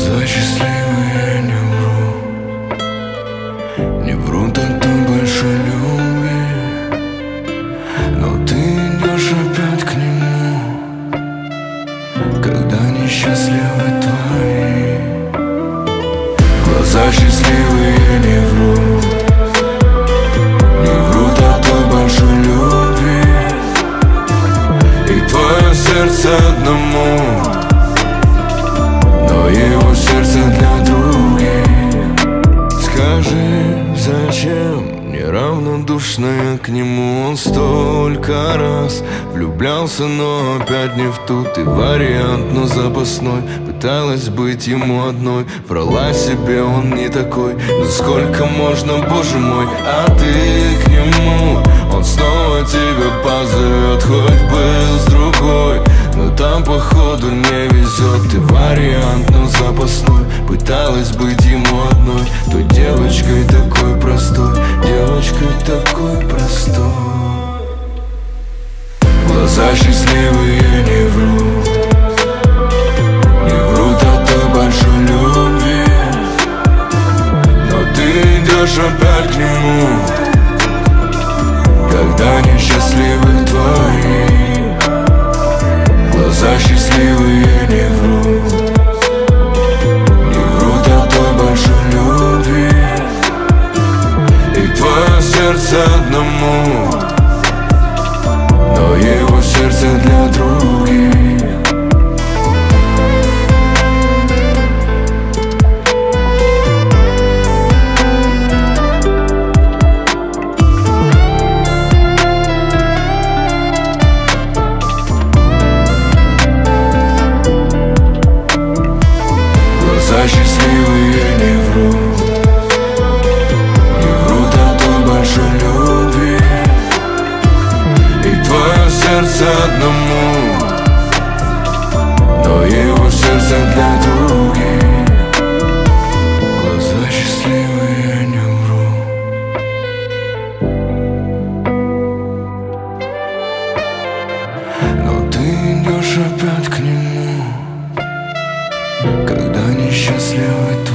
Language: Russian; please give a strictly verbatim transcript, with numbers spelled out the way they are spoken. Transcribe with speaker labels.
Speaker 1: Глаза счастливые, не вру. Не врут о той большой любви, но ты идешь опять к нему, когда несчастливы твои. Глаза счастливые, не врут. Не врут о той большой любви, и твое сердце одному, но его сердце для других. Скажи, зачем неравнодушная к нему? Он столько раз влюблялся, но опять не в ту. Ты вариант, но запасной. Пыталась быть ему одной, врала себе, он не такой. Но сколько можно, боже мой, а ты к нему? Он снова тебя позовет, хоть бы с другой, но там походу не везет. Ты вариант, но запасной. Пыталась быть ему одной, той девочкой такой простой, девочкой такой простой. Глаза счастливые, не врут. Не врут о той большой любви, но ты идешь опять к нему, когда несчастливы твои. Глаза счастливые, не врут. Не врут о той большой любви, и твое сердце одному, но его сердце для других. Глаза счастливые, не врут. Не врут о той большой любви, и твое сердце одному, но его сердце для других. Глаза счастливые, не врут. Но ты идешь опять к нему, когда несчастливы